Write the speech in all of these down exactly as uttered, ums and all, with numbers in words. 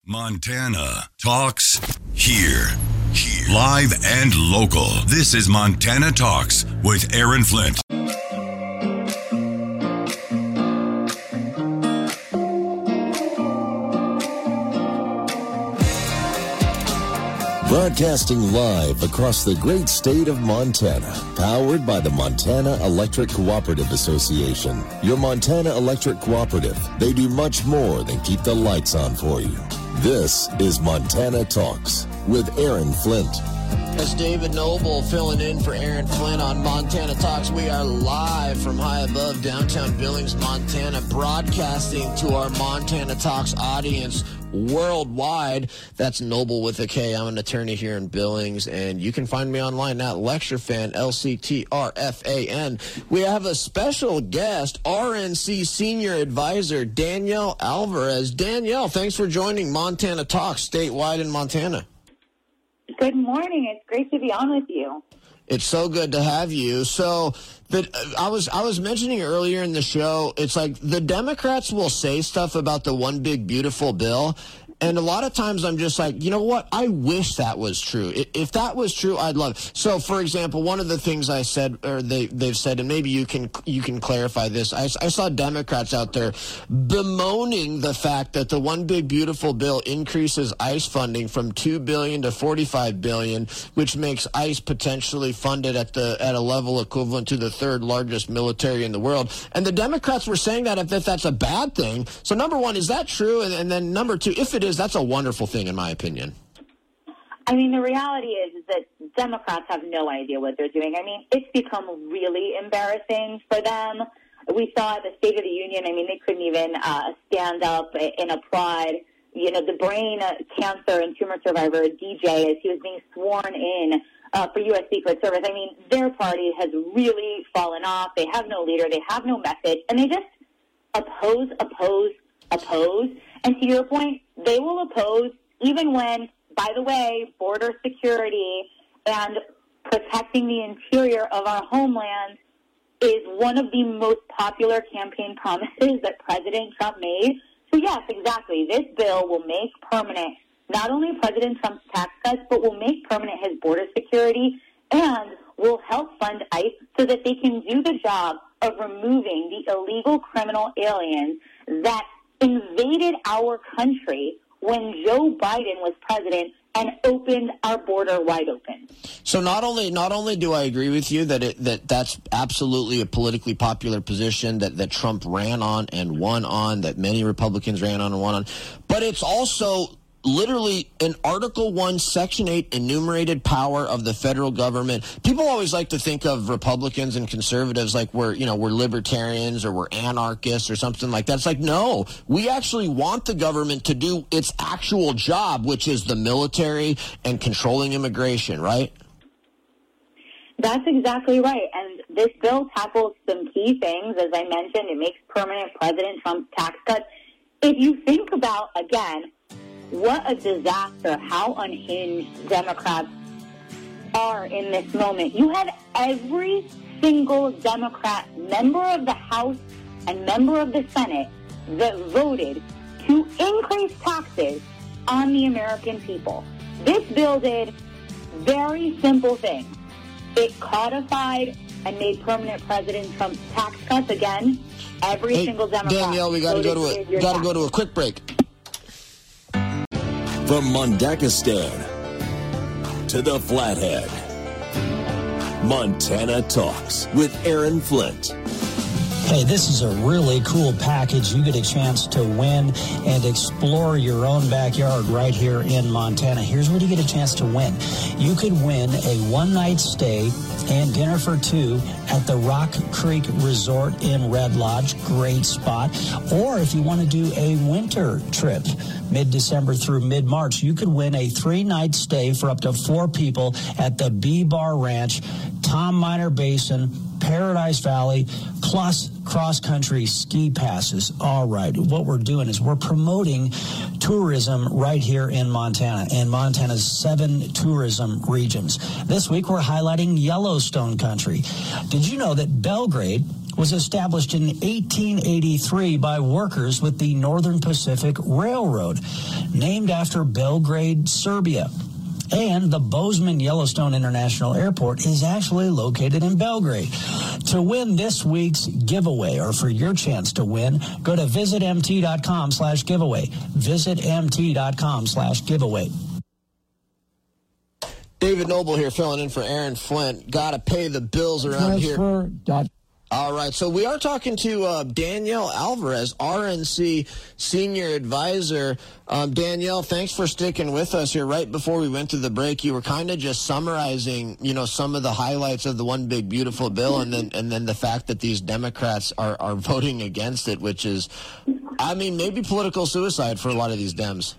Montana Talks here. Here. Live and local. This is Montana Talks with Aaron Flint. Broadcasting live across the great state of Montana, powered by the Montana Electric Cooperative Association. Your Montana Electric Cooperative, they do much more than keep the lights on for you. This is Montana Talks with Aaron Flint. That's David Noble filling in for Aaron Flint on Montana Talks. We are live from high above downtown Billings, Montana, broadcasting to our Montana Talks audience worldwide. That's Noble with a K. I'm an attorney here in Billings, and you can find me online at LectureFan, L C T R F A N. We have a special guest, R N C Senior Advisor Danielle Alvarez. Danielle, thanks for joining Montana Talks statewide in Montana. Good morning. It's great to be on with you. It's so good to have you. So the, I was I was mentioning earlier in the show, it's like the Democrats will say stuff about the one big beautiful bill, and a lot of times I'm just like, you know what? I wish that was true. If that was true, I'd love it. So, for example, one of the things I said, or they, they've said, and maybe you can you can clarify this, I, I saw Democrats out there bemoaning the fact that the one big beautiful bill increases ICE funding from two billion dollars to forty-five billion dollars, which makes ICE potentially funded at the at a level equivalent to the third largest military in the world. And the Democrats were saying that if, if that's a bad thing. So, number one, is that true? And, and then number two, if it is, that's a wonderful thing, in my opinion. I mean, the reality is, is that Democrats have no idea what they're doing. I mean, it's become really embarrassing for them. We saw at the State of the Union, I mean, they couldn't even uh, stand up and applaud, you know, the brain cancer and tumor survivor, D J, as he was being sworn in uh, for U S Secret Service. I mean, their party has really fallen off. They have no leader. They have no message. And they just oppose, oppose, oppose. And to your point, they will oppose even when, by the way, border security and protecting the interior of our homeland is one of the most popular campaign promises that President Trump made. So, yes, exactly. This bill will make permanent not only President Trump's tax cuts, but will make permanent his border security and will help fund ICE so that they can do the job of removing the illegal criminal aliens that invaded our country when Joe Biden was president and opened our border wide open. So not only not only do I agree with you that it, that that's absolutely a politically popular position that, that Trump ran on and won on, that many Republicans ran on and won on, but it's also literally an Article one, Section eight enumerated power of the federal government. People always like to think of Republicans and conservatives like we're, you know, we're libertarians or we're anarchists or something like that. It's like, no, we actually want the government to do its actual job, which is the military and controlling immigration, right? That's exactly right. And this bill tackles some key things. As I mentioned, it makes permanent President Trump's tax cuts. If you think about, again, what a disaster, how unhinged Democrats are in this moment. You have every single Democrat member of the House and member of the Senate that voted to increase taxes on the American people. This bill did very simple things. It codified and made permanent President Trump's tax cuts. Again, every hey, single Democrat. Danielle, we got to go to a got to go to a quick break. From Mondakistan to the Flathead, Montana Talks with Aaron Flint. Hey, this is a really cool package. You get a chance to win and explore your own backyard right here in Montana. Here's what you get a chance to win. You could win a one-night stay and dinner for two at the Rock Creek Resort in Red Lodge. Great spot. Or if you want to do a winter trip, mid-December through mid-March, you could win a three-night stay for up to four people at the B-Bar Ranch, Tom Minor Basin, Paradise Valley, plus cross-country ski passes. All right, what we're doing is we're promoting tourism right here in Montana and Montana's seven tourism regions. This week, we're highlighting Yellowstone country. Did you know that Belgrade, was established in eighteen eighty-three by workers with the Northern Pacific Railroad, named after Belgrade, Serbia. And the Bozeman Yellowstone International Airport is actually located in Belgrade. To win this week's giveaway, or for your chance to win, go to visitmt.com slash giveaway. Visitmt.com slash giveaway. David Noble here, filling in for Aaron Flint. Got to pay the bills around Transfer here. Dot- All right, so we are talking to uh, Danielle Alvarez, R N C Senior Advisor. Um, Danielle, thanks for sticking with us here. Right before we went to the break, you were kind of just summarizing, you know, some of the highlights of the One Big Beautiful Bill, and then and then the fact that these Democrats are, are voting against it, which is, I mean, maybe political suicide for a lot of these Dems.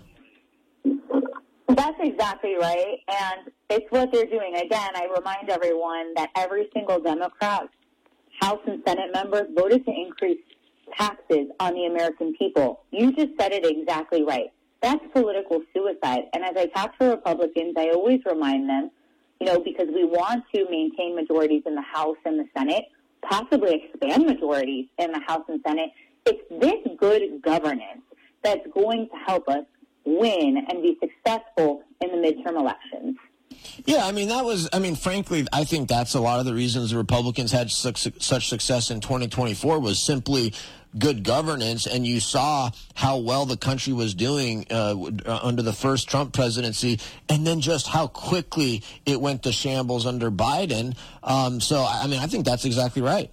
That's exactly right, and it's what they're doing. Again, I remind everyone that every single Democrat, House and Senate members, voted to increase taxes on the American people. You just said it exactly right. That's political suicide. And as I talk to Republicans, I always remind them, you know, because we want to maintain majorities in the House and the Senate, possibly expand majorities in the House and Senate. It's this good governance that's going to help us win and be successful in the midterm elections. Yeah, I mean, that was, I mean, frankly, I think that's a lot of the reasons the Republicans had such, such success in twenty twenty-four was simply good governance, and you saw how well the country was doing uh, under the first Trump presidency, and then just how quickly it went to shambles under Biden. Um, so, I mean, I think that's exactly right.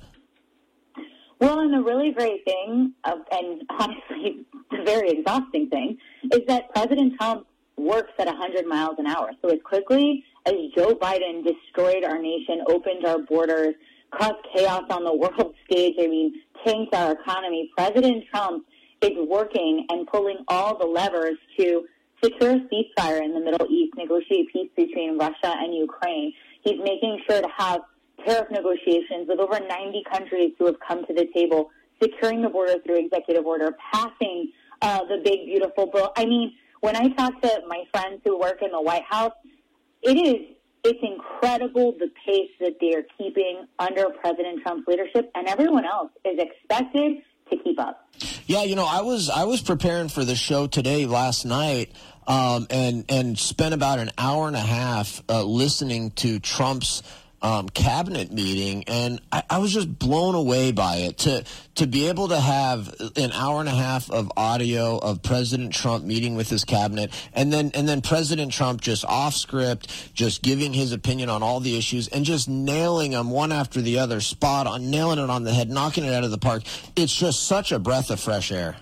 Well, and the really great thing, of, and honestly, the very exhausting thing, is that President Trump works at one hundred miles an hour. So as quickly as Joe Biden destroyed our nation, opened our borders, caused chaos on the world stage, I mean, tanked our economy, President Trump is working and pulling all the levers to secure a ceasefire in the Middle East, negotiate peace between Russia and Ukraine. He's making sure to have tariff negotiations with over ninety countries who have come to the table, securing the border through executive order, passing uh, the big, beautiful bill. I mean, when I talk to my friends who work in the White House, it is, it's incredible the pace that they are keeping under President Trump's leadership, and everyone else is expected to keep up. Yeah, you know, I was I was preparing for the show today last night, um, and and spent about an hour and a half uh, listening to Trump's Um, cabinet meeting, and I, I was just blown away by it. To to be able to have an hour and a half of audio of President Trump meeting with his cabinet, and then and then President Trump just off script, just giving his opinion on all the issues and just nailing them one after the other, spot on, nailing it on the head, knocking it out of the park. It's just such a breath of fresh air.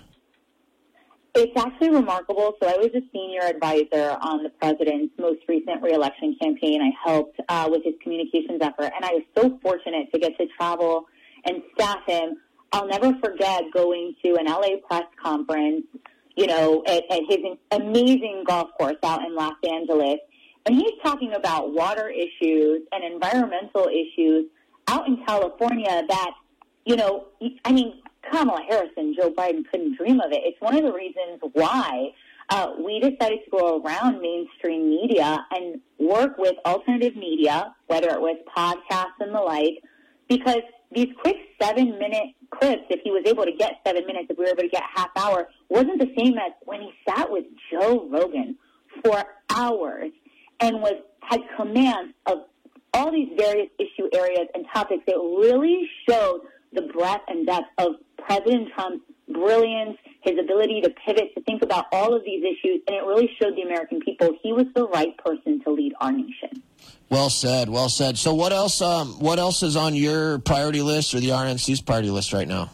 It's actually remarkable. So I was a senior advisor on the president's most recent reelection campaign. I helped uh, with his communications effort, and I was so fortunate to get to travel and staff him. I'll never forget going to an L A press conference, you know, at, at his amazing golf course out in Los Angeles, and he's talking about water issues and environmental issues out in California that, you know, I mean, Kamala Harris and Joe Biden couldn't dream of it. It's one of the reasons why uh, we decided to go around mainstream media and work with alternative media, whether it was podcasts and the like, because these quick seven-minute clips, if he was able to get seven minutes, if we were able to get half hour, wasn't the same as when he sat with Joe Rogan for hours and was had command of all these various issue areas and topics that really showed the breadth and depth of President Trump's brilliance, his ability to pivot, to think about all of these issues, and it really showed the American people he was the right person to lead our nation. Well said, well said. So what else um, what else is on your priority list or the R N C's priority list right now?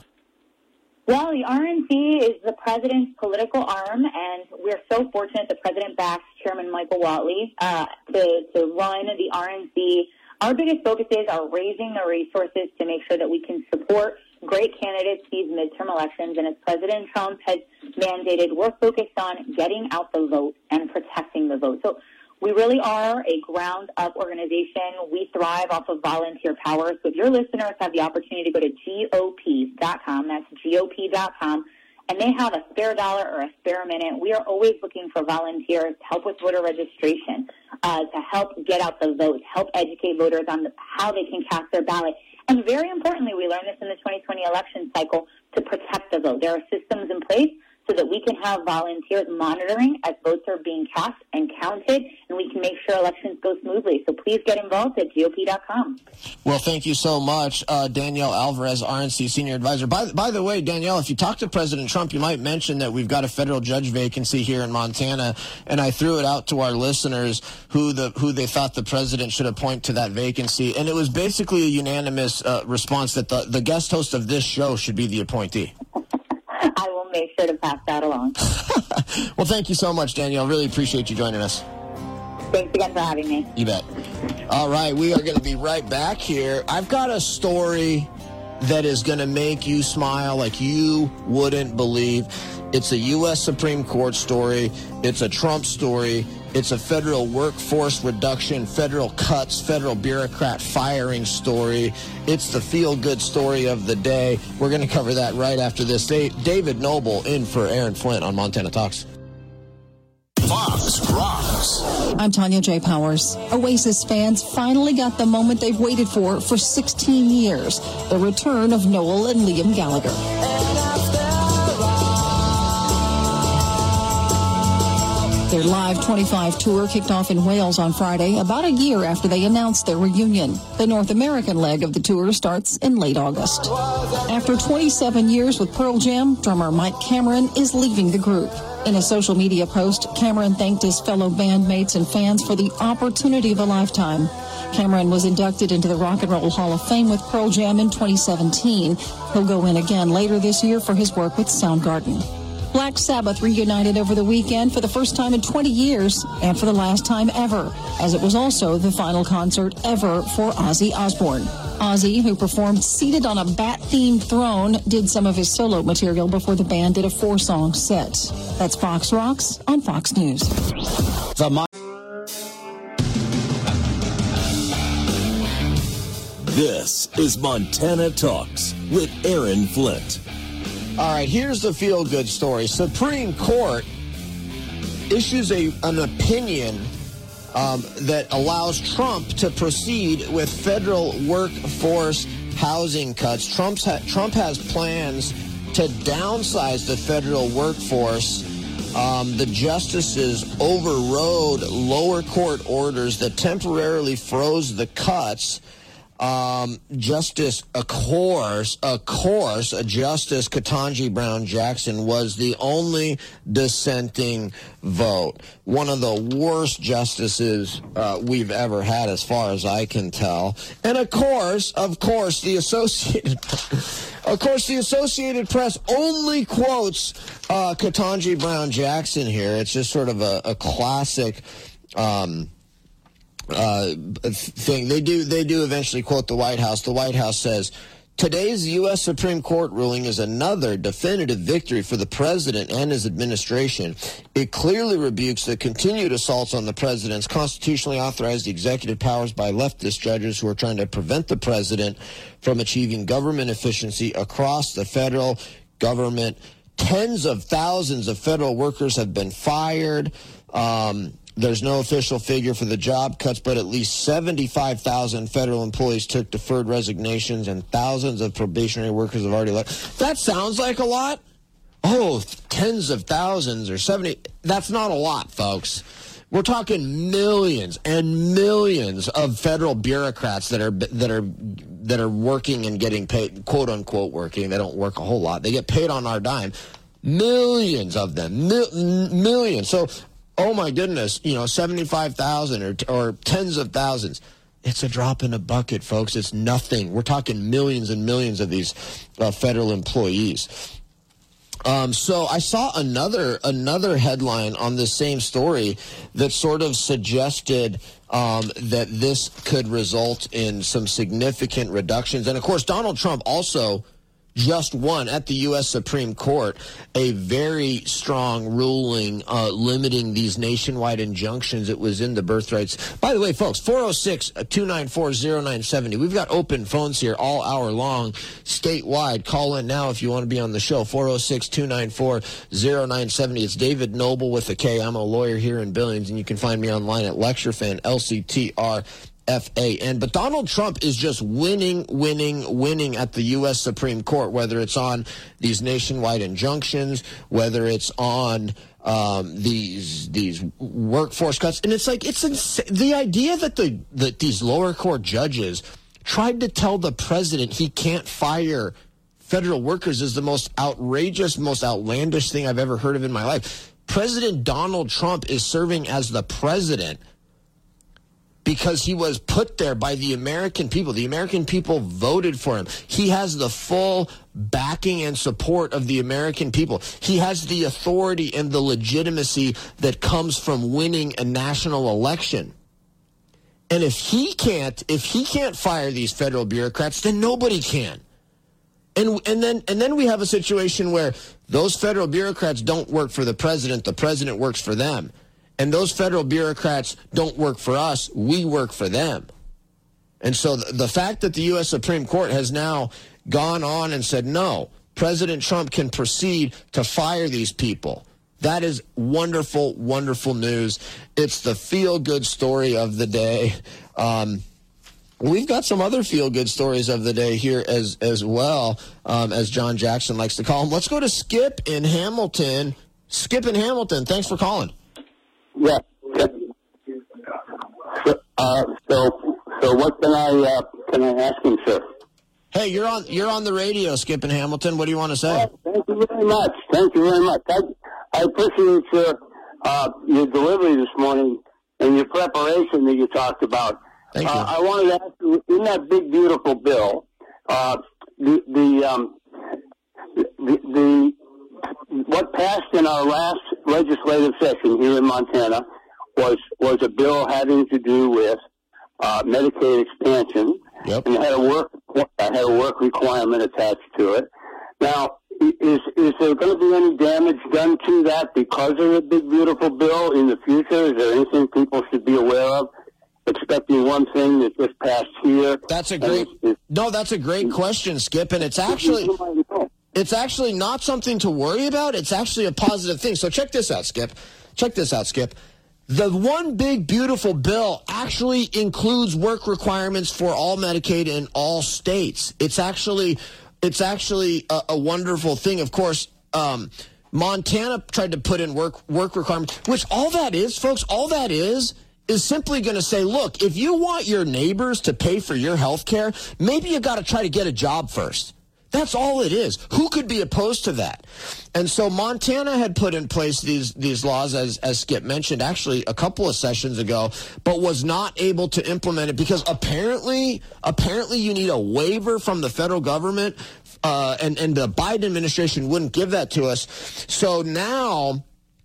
Well, the R N C is the president's political arm, and we're so fortunate the president backs Chairman Michael Whatley uh, to, to run the R N C. Our biggest focuses are raising the resources to make sure that we can support great candidates these midterm elections. And as President Trump has mandated, we're focused on getting out the vote and protecting the vote. So we really are a ground-up organization. We thrive off of volunteer power. So if your listeners have the opportunity to go to G O P dot com, that's G O P dot com, and they have a spare dollar or a spare minute, we are always looking for volunteers to help with voter registration, uh, to help get out the vote, help educate voters on the, how they can cast their ballot. And very importantly, we learned this in the twenty twenty election cycle to protect the vote. There are systems in place so that we can have volunteers monitoring as votes are being cast and counted, and we can make sure elections go smoothly. So please get involved at G O P dot com. Well, thank you so much, uh, Danielle Alvarez, R N C Senior Advisor. By, by the way, Danielle, if you talk to President Trump, you might mention that we've got a federal judge vacancy here in Montana, and I threw it out to our listeners who the who they thought the president should appoint to that vacancy, and it was basically a unanimous uh, response that the, the guest host of this show should be the appointee. I will make sure to pass that along. Well, thank you so much, Danielle. Really appreciate you joining us. Thanks again for having me. You bet. All right, we are going to be right back here. I've got a story that is going to make you smile like you wouldn't believe. It's a U S Supreme Court story. It's a Trump story. It's a federal workforce reduction, federal cuts, federal bureaucrat firing story. It's the feel-good story of the day. We're going to cover that right after this. David Noble in for Aaron Flint on Montana Talks. Fox Rocks. I'm Tanya J. Powers. Oasis fans finally got the moment they've waited for for sixteen years, the return of Noel and Liam Gallagher. Their Live twenty-five tour kicked off in Wales on Friday, about a year after they announced their reunion. The North American leg of the tour starts in late August. After twenty-seven years with Pearl Jam, drummer Mike Cameron is leaving the group. In a social media post, Cameron thanked his fellow bandmates and fans for the opportunity of a lifetime. Cameron was inducted into the Rock and Roll Hall of Fame with Pearl Jam in twenty seventeen. He'll go in again later this year for his work with Soundgarden. Black Sabbath reunited over the weekend for the first time in twenty years and for the last time ever, as it was also the final concert ever for Ozzy Osbourne. Ozzy, who performed seated on a bat-themed throne, did some of his solo material before the band did a four-song set. That's Fox Rocks on Fox News. The Mo- This is Montana Talks with Aaron Flint. All right, here's the feel-good story. Supreme Court issues a an opinion um, that allows Trump to proceed with federal workforce housing cuts. Trump's ha- Trump has plans to downsize the federal workforce. Um, the justices overrode lower court orders that temporarily froze the cuts. Um, Justice, of course, of course, Justice Ketanji Brown Jackson was the only dissenting vote. One of the worst justices uh, we've ever had, as far as I can tell. And of course, of course, the Associated, of course, the Associated Press only quotes uh, Ketanji Brown Jackson here. It's just sort of a, a classic. Um, Uh, thing. They do they do eventually quote the White House. The White House says, today's U S Supreme Court ruling is another definitive victory for the president and his administration. It clearly rebukes the continued assaults on the president's constitutionally authorized executive powers by leftist judges who are trying to prevent the president from achieving government efficiency across the federal government. Tens of thousands of federal workers have been fired. Um, There's no official figure for the job cuts, but at least seventy-five thousand federal employees took deferred resignations and thousands of probationary workers have already left. That sounds like a lot. Oh, tens of thousands or seventy. That's not a lot, folks. We're talking millions and millions of federal bureaucrats that are that are that are working and getting paid, quote unquote working. They don't work a whole lot. They get paid on our dime. Millions of them, mil- millions. So, oh my goodness, you know, seventy-five thousand or or tens of thousands. It's a drop in a bucket, folks. It's nothing. We're talking millions and millions of these uh, federal employees. Um, so I saw another another headline on this same story that sort of suggested um, that this could result in some significant reductions. And, of course, Donald Trump also just won at the U S Supreme Court a very strong ruling uh, limiting these nationwide injunctions. It was in the birthrights. By the way, folks, four oh six, two nine four, oh nine seven oh. We've got open phones here all hour long, statewide. Call in now if you want to be on the show, four oh six, two nine four, oh nine seven oh. It's David Noble with a K. I'm a lawyer here in Billings, and you can find me online at LectureFan, L C T R F A N. But Donald Trump is just winning, winning, winning at the U S Supreme Court, whether it's on these nationwide injunctions, whether it's on um, these these workforce cuts. And it's like, it's insane. The idea that the that these lower court judges tried to tell the president he can't fire federal workers is the most outrageous, most outlandish thing I've ever heard of in my life. President Donald Trump is serving as the president because he was put there by the American people. The American people voted for him. He has the full backing and support of the American people. He has the authority and the legitimacy that comes from winning a national election. And if he can't, if he can't fire these federal bureaucrats, then nobody can. And and then and then we have a situation where those federal bureaucrats don't work for the president, the president works for them. And those federal bureaucrats don't work for us, we work for them. And so the, the fact that the U S Supreme Court has now gone on and said, no, President Trump can proceed to fire these people. That is wonderful, wonderful news. It's the feel-good story of the day. Um We've got some other feel-good stories of the day here as as well, um, as John Jackson likes to call them. Let's go to Skip in Hamilton. Skip in Hamilton, thanks for calling. Yeah. So, uh, so, so what can I uh, can I ask him, sir? Hey, you're on you're on the radio, Skip in Hamilton. What do you want to say? Oh, thank you very much. Thank you very much. I, I appreciate your uh, your delivery this morning and your preparation that you talked about. Thank you. Uh, I wanted to ask you, in that big, beautiful bill, uh, the, the, um, the, the, what passed in our last legislative session here in Montana was, was a bill having to do with, uh, Medicaid expansion. Yep. And it had a work, had a work requirement attached to it. Now, is, is there going to be any damage done to that because of the big, beautiful bill in the future? Is there anything people should be aware of? Expecting one thing that just passed here. That's a great no. That's a great question, Skip, and it's actually it's actually not something to worry about. It's actually a positive thing. So check this out, Skip. Check this out, Skip. The one big beautiful bill actually includes work requirements for all Medicaid in all states. It's actually it's actually a, a wonderful thing. Of course, um, Montana tried to put in work work requirements, which all that is, folks. All that is. is simply going to say, look, if you want your neighbors to pay for your health care, maybe you got to try to get a job first. That's all it is. Who could be opposed to that? And so Montana had put in place these these laws, as, as Skip mentioned, actually a couple of sessions ago, but was not able to implement it because apparently, apparently you need a waiver from the federal government, uh, and, and the Biden administration wouldn't give that to us. So now...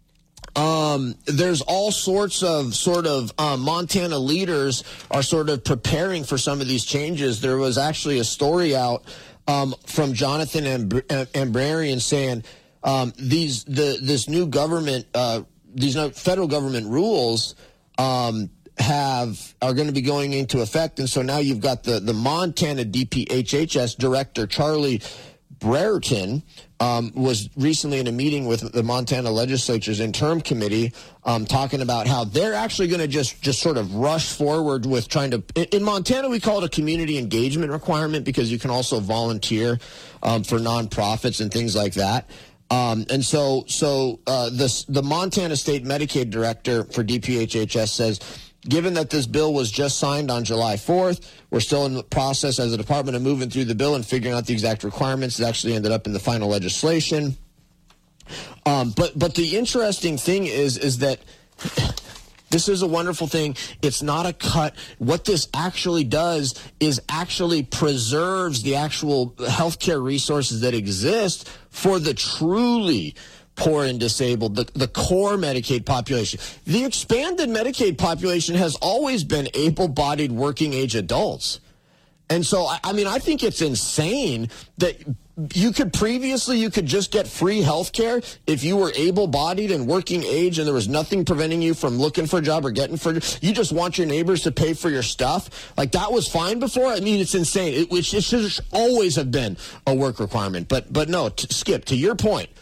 Um, there's all sorts of sort of um, Montana leaders are sort of preparing for some of these changes. There was actually a story out um, from Jonathan Amb- Ambrarian saying um, these the this new government uh, these federal government rules um, have are going to be going into effect, and so now you've got the the Montana D P H H S director Charlie Brereton um, was recently in a meeting with the Montana legislature's interim committee um, talking about how they're actually going to just, just sort of rush forward with trying to... In, in Montana, we call it a community engagement requirement because you can also volunteer um, for nonprofits and things like that. Um, and so so uh, this, the Montana State Medicaid director for D P H H S says, given that this bill was just signed on July fourth, we're still in the process as a department of moving through the bill and figuring out the exact requirements. It actually ended up in the final legislation. Um, but but the interesting thing is is that this is a wonderful thing. It's not a cut. What this actually does is actually preserves the actual healthcare resources that exist for the truly poor and disabled, the, the core Medicaid population. The expanded Medicaid population has always been able-bodied working-age adults. And so, I, I mean, I think it's insane that you could previously, you could just get free health care if you were able-bodied and working age and there was nothing preventing you from looking for a job or getting for, you just want your neighbors to pay for your stuff. Like, that was fine before. I mean, it's insane. It, it should always have been a work requirement. But, but no, t- Skip, to your point,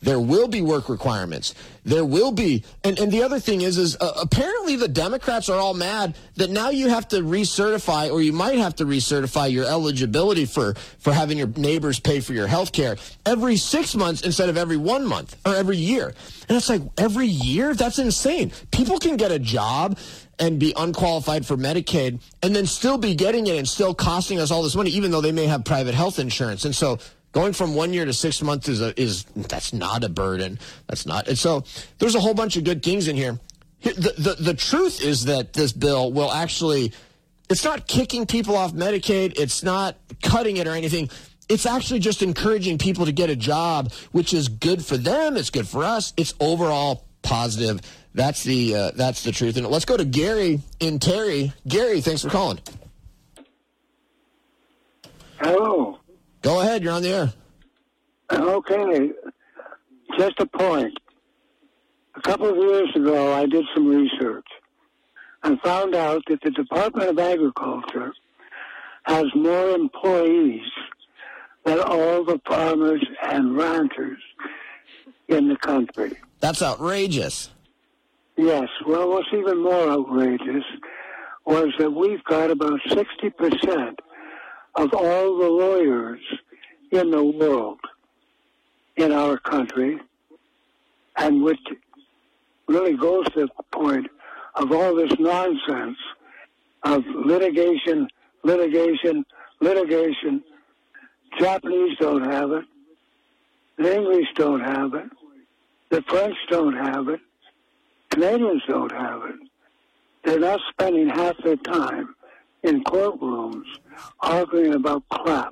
There will be work requirements. There will be, and, and the other thing is, is uh, apparently the Democrats are all mad that now you have to recertify, or you might have to recertify your eligibility for, for having your neighbors pay for your health care every six months instead of every one month or every year. And it's like, every year? That's insane. People can get a job and be unqualified for Medicaid and then still be getting it and still costing us all this money, even though they may have private health insurance. And so going from one year to six months is a, is that's not a burden. That's not. And so there's a whole bunch of good things in here. The, the the truth is that this bill will actually, it's not kicking people off Medicaid. It's not cutting it or anything. It's actually just encouraging people to get a job, which is good for them. It's good for us. It's overall positive. That's the uh, that's the truth. And let's go to Gary in Terry. Gary, thanks for calling. Hello. Go ahead, you're on the air. Okay, just a point. A couple of years ago, I did some research and found out that the Department of Agriculture has more employees than all the farmers and ranchers in the country. That's outrageous. Yes, well, what's even more outrageous was that we've got about sixty percent of all the lawyers in the world in our country, and which really goes to the point of all this nonsense of litigation, litigation, litigation. Japanese don't have it. The English don't have it. The French don't have it. Canadians don't have it. They're not spending half their time in courtrooms arguing about crap.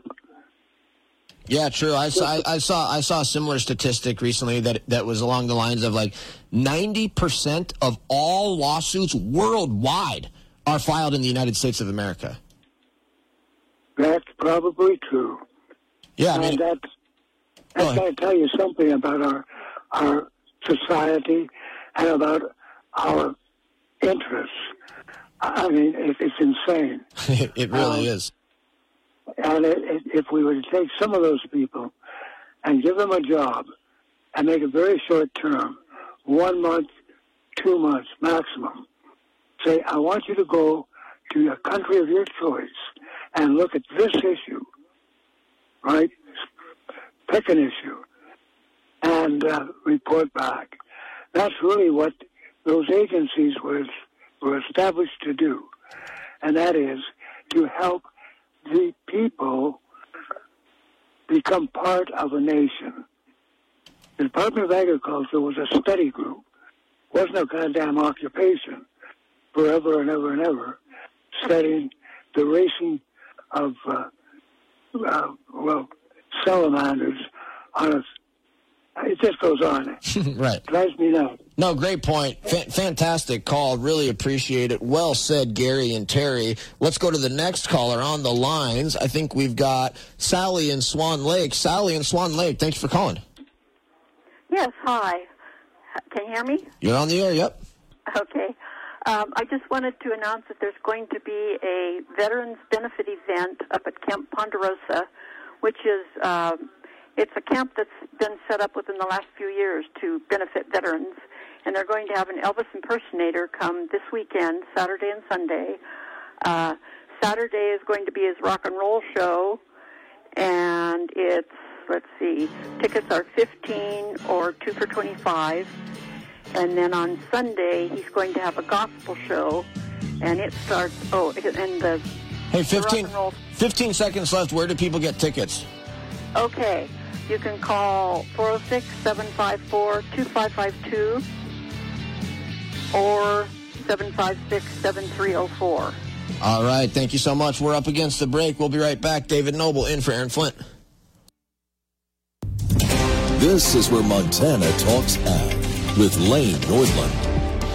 Yeah, true. I saw, I, I saw I saw a similar statistic recently that that was along the lines of like ninety percent of all lawsuits worldwide are filed in the United States of America. That's probably true. Yeah, I mean, and that's, that's got to tell you something about our our society and about our interests. I mean, it, it's insane. It really um, is. And it, it, if we were to take some of those people and give them a job and make it very short term, one month, two months maximum, say, I want you to go to a country of your choice and look at this issue, right? Pick an issue and uh, report back. That's really what those agencies were, were established to do, and that is to help the people become part of a nation. The Department of Agriculture was a study group. It wasn't a goddamn occupation forever and ever and ever, studying the racing of, uh, uh, well, salamanders on a... It just goes on. Right. Drives me nuts. No, great point. F- fantastic call. Really appreciate it. Well said, Gary and Terry. Let's go to the next caller on the lines. I think we've got Sally in Swan Lake. Sally in Swan Lake, thanks for calling. Yes, hi. Can you hear me? You're on the air, yep. Okay. Um, I just wanted to announce that there's going to be a Veterans Benefit event up at Camp Ponderosa, which is... Um, It's a camp that's been set up within the last few years to benefit veterans, and they're going to have an Elvis impersonator come this weekend, Saturday and Sunday. Uh, Saturday is going to be his rock and roll show, and it's, let's see, tickets are fifteen or two for twenty-five. And then on Sunday, he's going to have a gospel show, and it starts, oh, and the... Hey, fifteen, the rock and roll, fifteen seconds left. Where do people get tickets? Okay. You can call four oh six, seven five four, two five five two or seven five six, seven three oh four. All right. Thank you so much. We're up against the break. We'll be right back. David Noble in for Aaron Flint. This is where Montana talks ag with Lane Nordlund.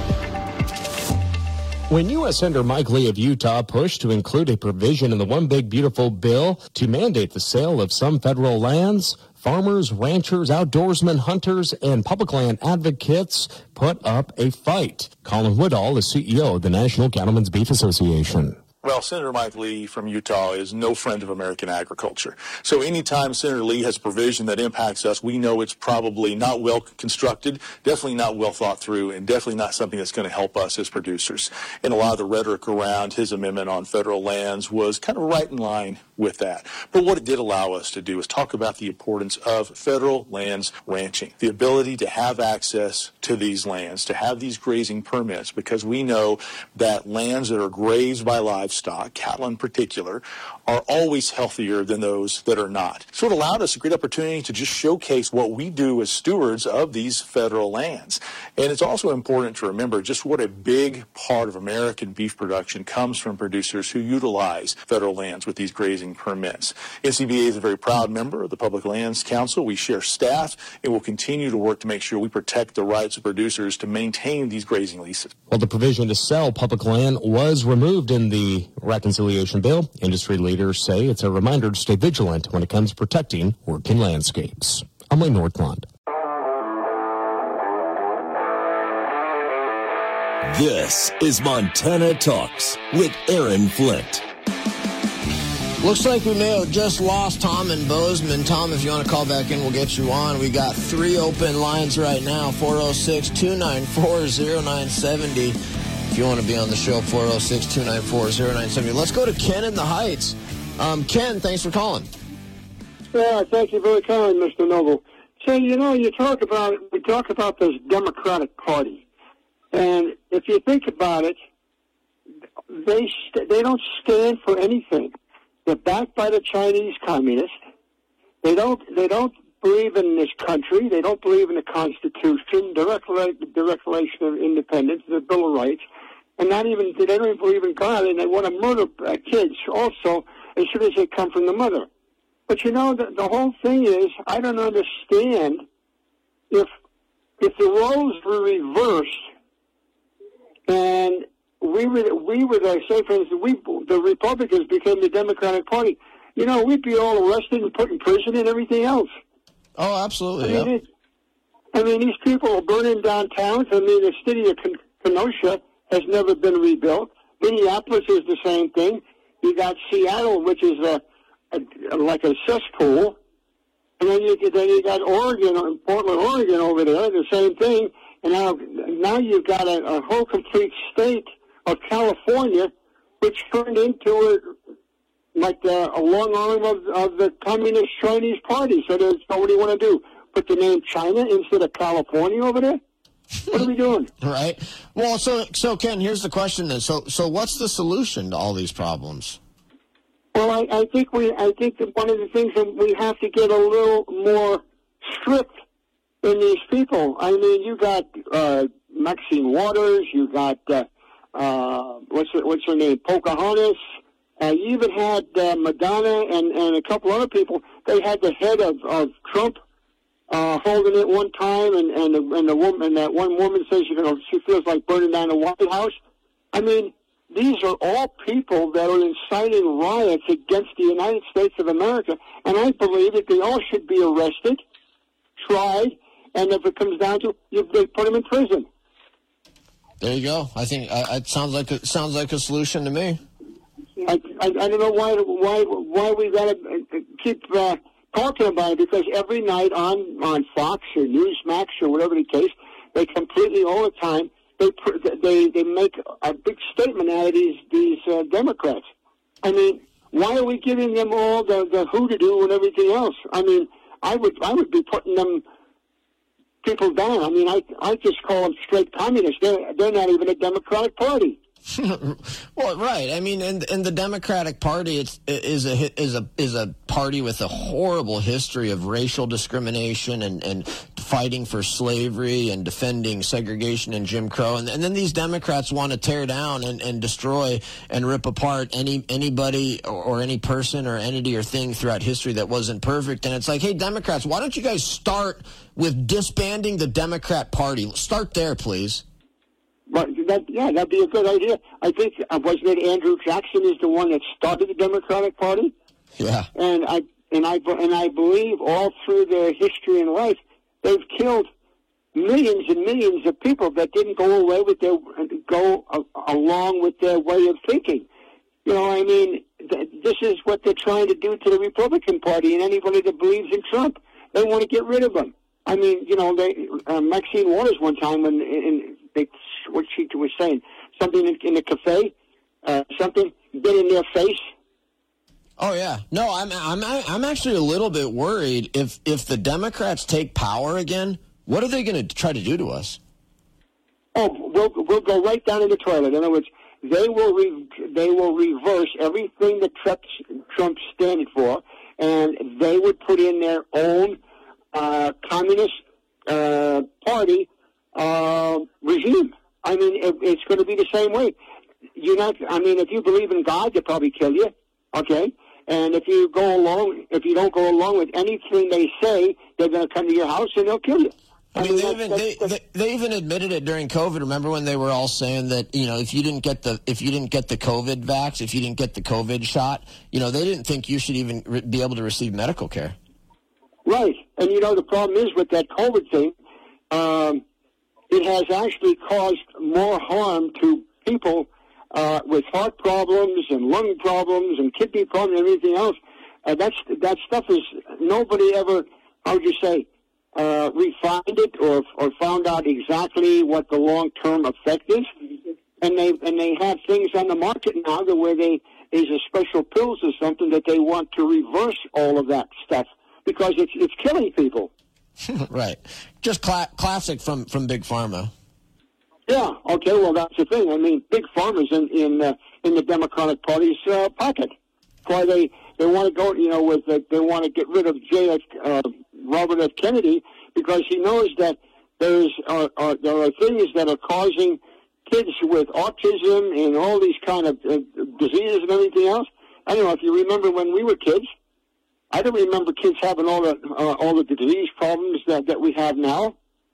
When U S Senator Mike Lee of Utah pushed to include a provision in the One Big Beautiful bill to mandate the sale of some federal lands, farmers, ranchers, outdoorsmen, hunters, and public land advocates put up a fight. Colin Woodall is C E O of the National Cattlemen's Beef Association. Well, Senator Mike Lee from Utah is no friend of American agriculture. So anytime Senator Lee has a provision that impacts us, we know it's probably not well constructed, definitely not well thought through, and definitely not something that's going to help us as producers. And a lot of the rhetoric around his amendment on federal lands was kind of right in line with that. But what it did allow us to do is talk about the importance of federal lands ranching, the ability to have access to these lands, to have these grazing permits, because we know that lands that are grazed by livestock, cattle in particular, are always healthier than those that are not. So it allowed us a great opportunity to just showcase what we do as stewards of these federal lands. And it's also important to remember just what a big part of American beef production comes from producers who utilize federal lands with these grazing permits. N C B A is a very proud member of the Public Lands Council. We share staff and will continue to work to make sure we protect the rights of producers to maintain these grazing leases. Well, the provision to sell public land was removed in the reconciliation bill. Industry leaders say it's a reminder to stay vigilant when it comes to protecting working landscapes. I'm Lee Northland. This is Montana Talks with Aaron Flint. Looks like we may have just lost Tom and Bozeman. Tom, if you want to call back in, we'll get you on. We got three open lines right now, four oh six, two nine four, oh nine seven oh. If you want to be on the show, four oh six, two nine four, oh nine seven oh. Let's go to Ken in the Heights. Um, Ken, thanks for calling. Yeah, thank you very kind, Mister Noble. So, you know, you talk about, we talk about this Democratic Party. And if you think about it, they st- they don't stand for anything. They're backed by the Chinese communists. They don't they don't believe in this country. They don't believe in the Constitution, the Declaration of Independence, the Bill of Rights, and not even they don't even believe in God. And they want to murder uh, kids also as soon as they come from the mother. But you know, the, the whole thing is, I don't understand if if the roles were reversed and we would, we would uh, say, for instance, we, the Republicans became the Democratic Party, you know, we'd be all arrested and put in prison and everything else. Oh, absolutely. I mean, yeah. it, I mean these people are burning down towns. I mean, the city of Kenosha has never been rebuilt. Minneapolis is the same thing. You got Seattle, which is a, a like a cesspool. And then you, then you got Oregon, Portland, Oregon over there, the same thing. And now, now you've got a, a whole complete state of California, which turned into a, like a, a long arm of, of the Communist Chinese Party. So, there's, so what do you want to do? Put the name China instead of California over there? What are we doing? Right. Well, so so Ken, here's the question then. So so what's the solution to all these problems? Well, I, I think we I think that one of the things that we have to get a little more strict in these people. I mean, you got uh, Maxine Waters, you got uh, uh, what's her, what's her name, Pocahontas. Uh, you even had uh, Madonna and, and a couple other people. They had the head of, of Trump uh, holding it one time, and and the, and the woman, that one woman says, you know, she feels like burning down the White House. I mean, these are all people that are inciting riots against the United States of America, and I believe that they all should be arrested, tried, and if it comes down to, you, they put them in prison. There you go. I think uh, it sounds like a, sounds like a solution to me. I, I, I don't know why why why we got to keep uh, talking about it, because every night on, on Fox or Newsmax or whatever the case, they completely all the time they they they make a big statement out of these these uh, Democrats. I mean, why are we giving them all the the hoodoo and everything else? I mean, I would I would be putting them people down. I mean, I I just call them straight communists. They're they're not even a Democratic Party. Well, right. I mean, and and the Democratic Party it's, is a is a is a party with a horrible history of racial discrimination and, and fighting for slavery and defending segregation and Jim Crow. And, and then these Democrats want to tear down and, and destroy and rip apart any anybody or, or any person or entity or thing throughout history that wasn't perfect. And it's like, hey, Democrats, why don't you guys start with disbanding the Democrat Party? Start there, please. But that, yeah, that'd be a good idea. I think, uh, wasn't it Andrew Jackson is the one that started the Democratic Party? Yeah. And I and I and I believe all through their history and life, they've killed millions and millions of people that didn't go away with their go uh, along with their way of thinking. You know, I mean, th- this is what they're trying to do to the Republican Party and anybody that believes in Trump. They want to get rid of him. I mean, you know, they, uh, Maxine Waters one time when in, they, what she was saying, something in, in the cafe, uh, something, get in their face. Oh yeah, no, I'm I'm I'm actually a little bit worried if if the Democrats take power again. What are they going to try to do to us? Oh, we'll we'll go right down in the toilet. In other words, they will re, they will reverse everything that Trump Trump stands for, and they would put in their own uh, communist uh, party uh, regime. I mean, it, it's going to be the same way. You're not. I mean, if you believe in God, they'll probably kill you. Okay. And if you go along, if you don't go along with anything they say, they're going to come to your house and they'll kill you. I mean, they even they, they, they even admitted it during COVID. Remember when they were all saying that, you know, if you didn't get the if you didn't get the COVID vax, if you didn't get the COVID shot, you know, they didn't think you should even re- be able to receive medical care. Right, and you know the problem is with that COVID thing, um, it has actually caused more harm to people uh, with heart problems and lung problems and kidney problems and everything else. Uh, that's that stuff is nobody ever. How would you say? Uh, refined it or or found out exactly what the long term effect is, and they and they have things on the market now that where they is a special pills or something that they want to reverse all of that stuff because it's it's killing people. Right, just cla- classic from from Big Pharma. Yeah. Okay. Well, that's the thing. I mean, Big Pharma's in in uh, in the Democratic Party's uh, pocket. That's why they they want to go. You know, with the, they want to get rid of J F. Uh, Robert F. Kennedy, because he knows that there's uh, uh, there are things that are causing kids with autism and all these kind of uh, diseases and everything else. I don't know if you remember when we were kids. I don't remember kids having all the uh, all the disease problems that, that we have now.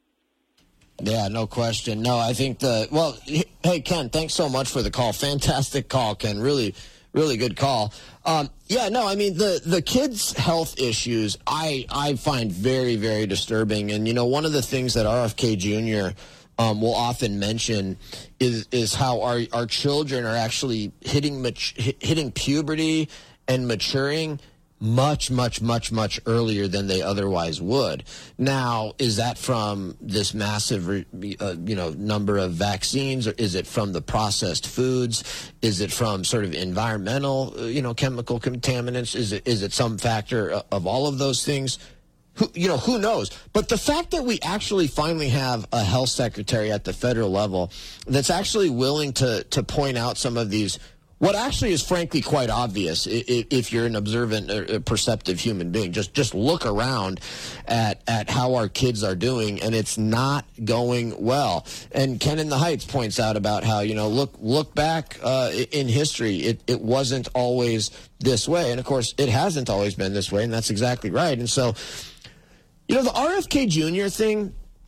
Yeah, no question. No, I think the well. Hey, Ken, thanks so much for the call. Fantastic call, Ken. Really. Really good call. Um, yeah, no, I mean, the, the kids' health issues I, I find very, very disturbing. And, you know, one of the things that R F K Junior um, will often mention is is how our, our children are actually hitting mat- hitting puberty and maturing much, much, much, much earlier than they otherwise would. Now, is that from this massive, uh, you know, number of vaccines, or is it from the processed foods? Is it from sort of environmental, uh, you know, chemical contaminants? Is it is it some factor of all of those things? Who, you know, who knows? But the fact that we actually finally have a health secretary at the federal level that's actually willing to to point out some of these. What actually is frankly quite obvious if you're an observant or perceptive human being. Just just look around at, at how our kids are doing, and it's not going well. And Ken in the Heights points out about how, you know, look look back uh, in history, it, it wasn't always this way. And, of course, it hasn't always been this way, and that's exactly right. And so, you know, the R F K Junior thing,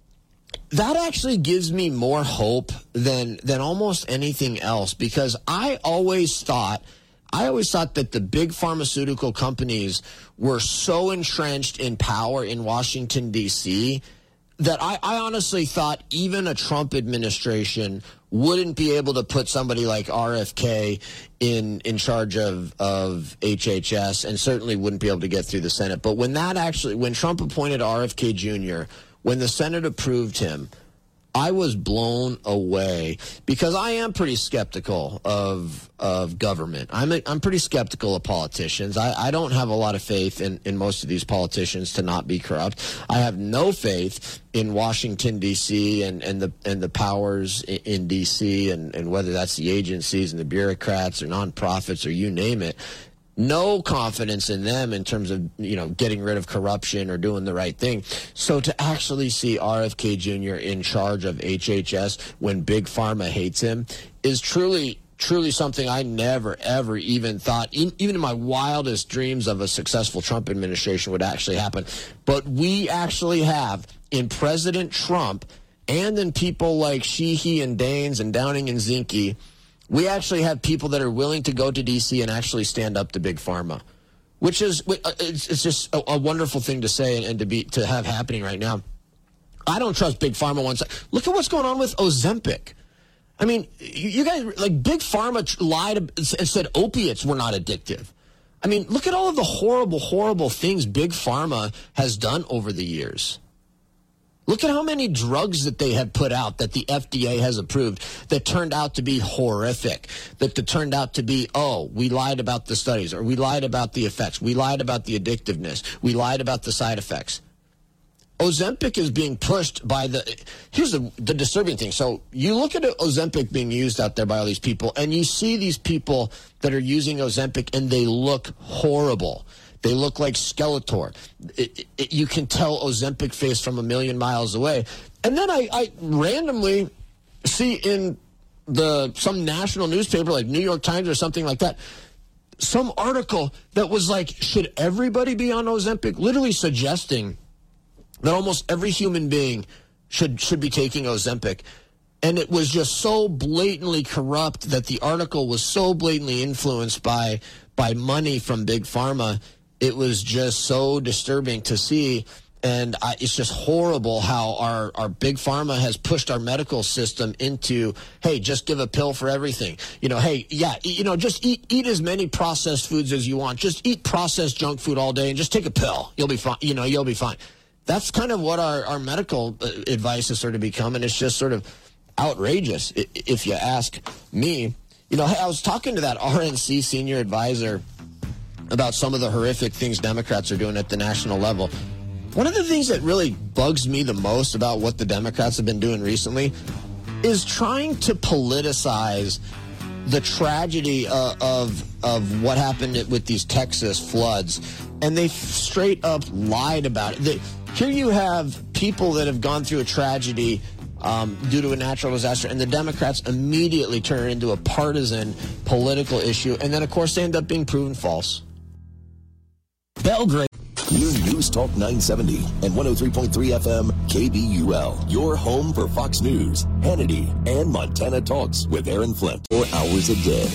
that actually gives me more hope than than almost anything else, because I always thought I always thought that the big pharmaceutical companies were so entrenched in power in Washington, D C, that I, I honestly thought even a Trump administration wouldn't be able to put somebody like R F K in in charge of, of H H S, and certainly wouldn't be able to get through the Senate. But when that actually, when Trump appointed R F K Junior, when the Senate approved him, I was blown away, because I am pretty skeptical of of government. I'm a, I'm pretty skeptical of politicians. I, I don't have a lot of faith in, in most of these politicians to not be corrupt. I have no faith in Washington, D C and, and the and the powers in, in D C and, and whether that's the agencies and the bureaucrats or nonprofits or you name it. No confidence in them in terms of, you know, getting rid of corruption or doing the right thing. So to actually see R F K Junior in charge of H H S when Big Pharma hates him is truly, truly something I never, ever even thought, even in my wildest dreams of a successful Trump administration, would actually happen. But we actually have in President Trump and in people like Sheehy and Daines and Downing and Zinke, we actually have people that are willing to go to D C and actually stand up to Big Pharma, which is it's, it's just a, a wonderful thing to say and, and to be to have happening right now. I don't trust Big Pharma one side. Look at what's going on with Ozempic. I mean, you guys, like, Big Pharma lied and said opiates were not addictive. I mean, look at all of the horrible, horrible things Big Pharma has done over the years. Look at how many drugs that they have put out that the F D A has approved that turned out to be horrific, that turned out to be, oh, we lied about the studies, or we lied about the effects, we lied about the addictiveness, we lied about the side effects. Ozempic is being pushed by the, here's the, the disturbing thing. So you look at Ozempic being used out there by all these people, and you see these people that are using Ozempic, and they look horrible. They look like Skeletor. It, it, you can tell Ozempic face from a million miles away. And then I, I randomly see in the some national newspaper like New York Times or something like that, some article that was like, should everybody be on Ozempic? Literally suggesting that almost every human being should should be taking Ozempic. And it was just so blatantly corrupt that the article was so blatantly influenced by by money from Big Pharma. It was just so disturbing to see, and I, it's just horrible how our, our Big Pharma has pushed our medical system into, hey, just give a pill for everything. You know, hey, yeah, you know, just eat eat as many processed foods as you want. Just eat processed junk food all day and just take a pill. You'll be fine. You know, you'll be fine. That's kind of what our, our medical advice has sort of become, and it's just sort of outrageous, if you ask me. You know, hey, I was talking to that R N C senior advisor about some of the horrific things Democrats are doing at the national level. One of the things that really bugs me the most about what the Democrats have been doing recently is trying to politicize the tragedy uh, of of what happened with these Texas floods, and they straight up lied about it. They, here you have people that have gone through a tragedy um, due to a natural disaster, and the Democrats immediately turn it into a partisan political issue, and then, of course, they end up being proven false. Belgrade. New News Talk nine seventy and one oh three point three F M K B U L. Your home for Fox News, Hannity, and Montana Talks with Aaron Flint. Four hours a day.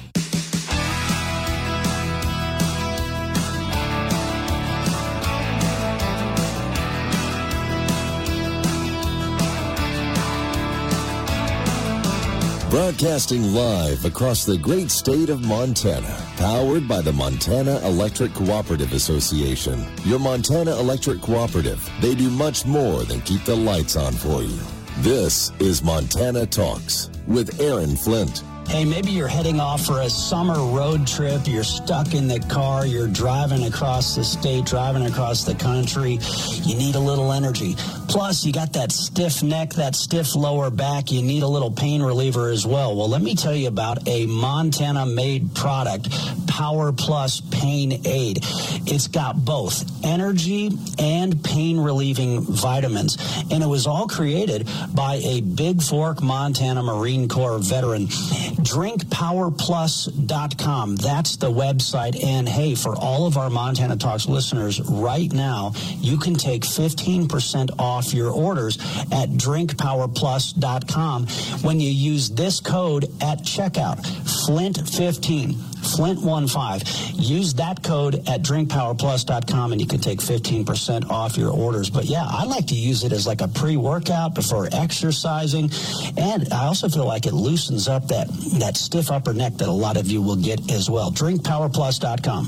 Broadcasting live across the great state of Montana, powered by the Montana Electric Cooperative Association. Your Montana Electric Cooperative, they do much more than keep the lights on for you. This is Montana Talks with Aaron Flint. Hey, maybe you're heading off for a summer road trip. You're stuck in the car. You're driving across the state, driving across the country. You need a little energy. Plus, you got that stiff neck, that stiff lower back. You need a little pain reliever as well. Well, let me tell you about a Montana-made product, Power Plus Pain Aid. It's got both energy and pain-relieving vitamins. And it was all created by a Big Fork, Montana Marine Corps veteran. drink power plus dot com. That's the website. And hey, for all of our Montana Talks listeners, right now, you can take fifteen percent off your orders at drink power plus dot com when you use this code at checkout, Flint fifteen. Flint fifteen. Use that code at drink power plus dot com and you can take fifteen percent off your orders. But yeah, I like to use it as like a pre-workout before exercising. And I also feel like it loosens up that, that stiff upper neck that a lot of you will get as well. drink power plus dot com.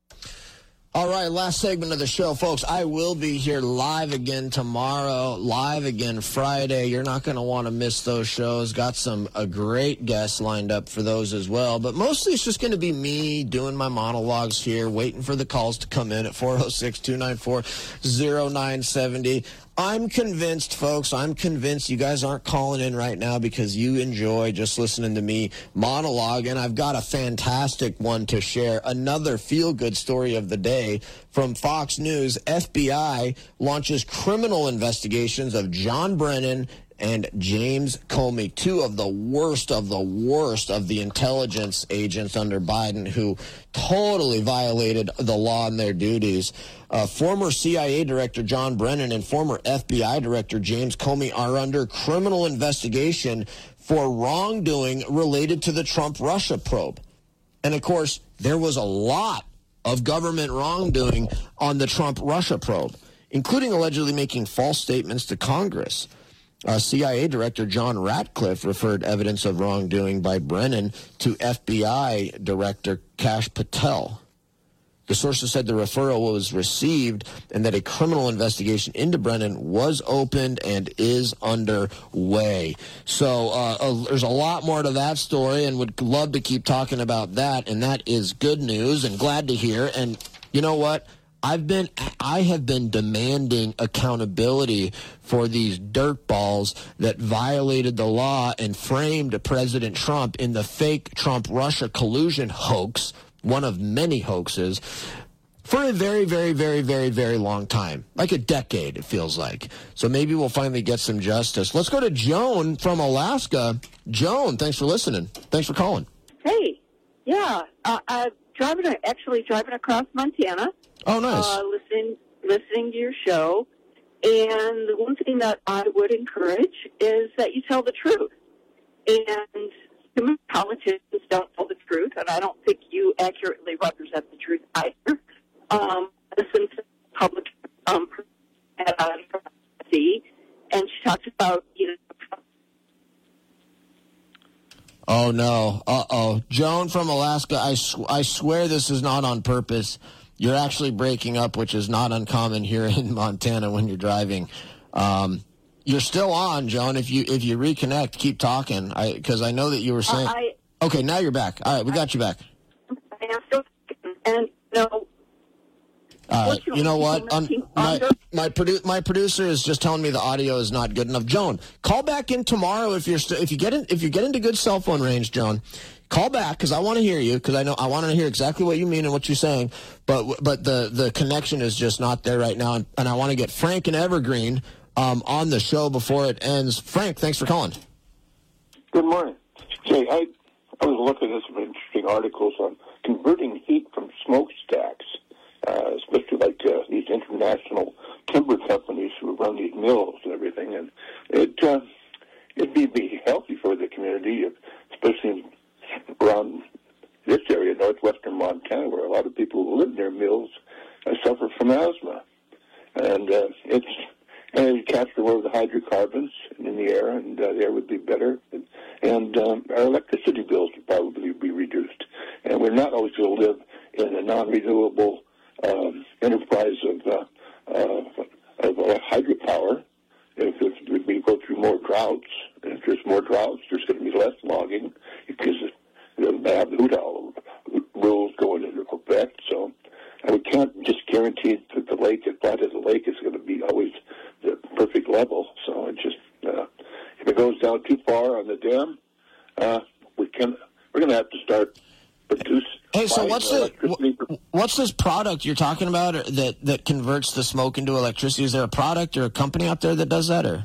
All right, last segment of the show, folks. I will be here live again tomorrow, live again Friday. You're not going to want to miss those shows. Got some a great guests lined up for those as well. But mostly it's just going to be me doing my monologues here, waiting for the calls to come in at four oh six, two nine four, oh nine seven oh. I'm convinced, folks, I'm convinced you guys aren't calling in right now because you enjoy just listening to me monologue, and I've got a fantastic one to share. Another feel-good story of the day from Fox News. F B I launches criminal investigations of John Brennan and James Comey, two of the worst of the worst of the intelligence agents under Biden who totally violated the law and their duties. Uh, former C I A Director John Brennan and former F B I Director James Comey are under criminal investigation for wrongdoing related to the Trump-Russia probe. And, of course, there was a lot of government wrongdoing on the Trump-Russia probe, including allegedly making false statements to Congress. Uh, C I A Director John Ratcliffe referred evidence of wrongdoing by Brennan to F B I Director Kash Patel. The sources said the referral was received and that a criminal investigation into Brennan was opened and is underway. So uh, uh, there's a lot more to that story, and would love to keep talking about that, and that is good news and glad to hear. And you know what? I've been, I have been demanding accountability for these dirtballs that violated the law and framed President Trump in the fake Trump-Russia collusion hoax, one of many hoaxes, for a very, very, very, very, very long time. Like a decade, it feels like. So maybe we'll finally get some justice. Let's go to Joan from Alaska. Joan, thanks for listening. Thanks for calling. Hey, yeah, uh, I'm driving, actually driving across Montana. Oh, nice. Uh, listening, listening to your show. And the one thing that I would encourage is that you tell the truth. And too many politicians don't tell the truth, and I don't think you accurately represent the truth either. Um, listen to public um, at uh, and she talks about, you know. Oh, no. Uh-oh. Joan from Alaska, I, sw- I swear this is not on purpose. You're actually breaking up, which is not uncommon here in Montana when you're driving. Um, you're still on, Joan. If you if you reconnect, keep talking, because I, I know that you were saying. Uh, I, okay, now you're back. All right, we got you back. I am still, and no. All right, you know what? Um, my my, produ- my producer is just telling me the audio is not good enough. Joan, call back in tomorrow if you're st- if you get in if you get into good cell phone range, Joan. Call back, because I want to hear you, because I know I want to hear exactly what you mean and what you're saying, but but the, the connection is just not there right now, and, and I want to get Frank and Evergreen um, on the show before it ends. Frank, thanks for calling. Good morning. Say, I, I was looking at some interesting articles on converting heat from smokestacks, uh, especially like uh, these international timber companies who run these mills and everything, and it, uh, it'd be, be healthy for the community, especially around this area, northwestern Montana, where a lot of people who live near mills uh, suffer from asthma. And uh, it's and it would capture more of the hydrocarbons in the air, and uh, the air would be better. And, and um, our electricity bills would probably be reduced. And we're not always going to live in a non-renewable um, enterprise of, uh, uh, of uh, hydropower. If, if we go through more droughts, and if there's more droughts, there's going to be less logging, because they have the Hoodow rules going into effect. So we can't just guarantee that the lake, the bottom of the lake, is going to be always the perfect level. So it just, uh, if it goes down too far on the dam, uh, we can, we're going to have to start produce. Hey, so what's the what's this product you're talking about that that converts the smoke into electricity? Is there a product or a company out there that does that, or?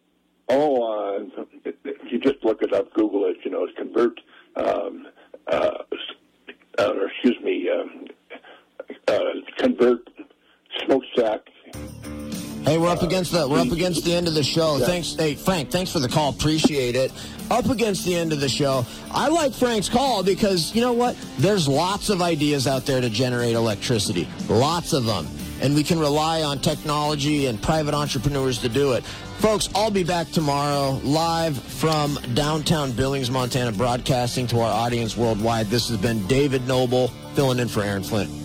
Oh, uh, if you just look it up, Google it. You know, convert. Um, uh, uh, or excuse me, um, uh, convert smokestack. Hey, we're up against the we're up against the end of the show. Yeah. Thanks, hey Frank. Thanks for the call. Appreciate it. Up against the end of the show. I like Frank's call because you know what? There's lots of ideas out there to generate electricity. Lots of them, and we can rely on technology and private entrepreneurs to do it. Folks, I'll be back tomorrow live from downtown Billings, Montana, broadcasting to our audience worldwide. This has been David Noble filling in for Aaron Flint.